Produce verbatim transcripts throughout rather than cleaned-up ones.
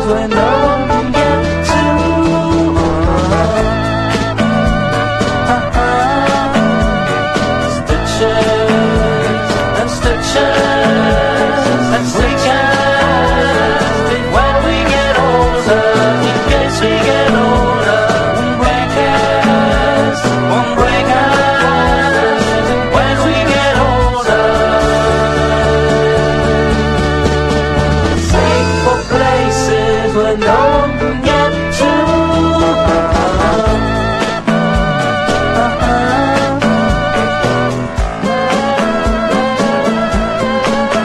where no one can get to. Uh-huh. Stitches and stitches and stitches. When we get older, in case we get older, one break us, one break us. When we get older, seek for places where no one can get to.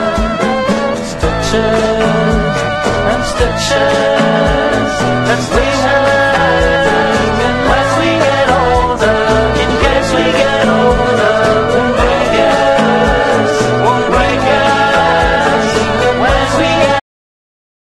Stitches and stitches and stitches.